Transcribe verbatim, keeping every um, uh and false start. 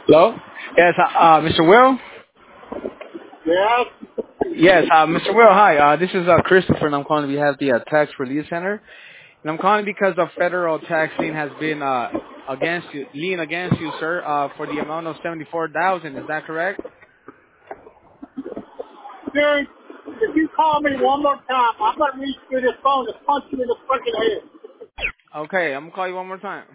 Hello? Yes, uh, uh, Mister Will? Yes. Yes, uh, Mister Will, hi. Uh, this is uh, Christopher, and I'm calling on behalf of the uh, Tax Relief Center. And I'm calling because the federal tax lien has been uh, against you, lien against you, sir, uh, for the amount of seventy-four thousand dollars. Is that correct? Dude, if you call me one more time, I'm going to reach through this phone and punch you in the freaking head. Okay, I'm going to call you one more time.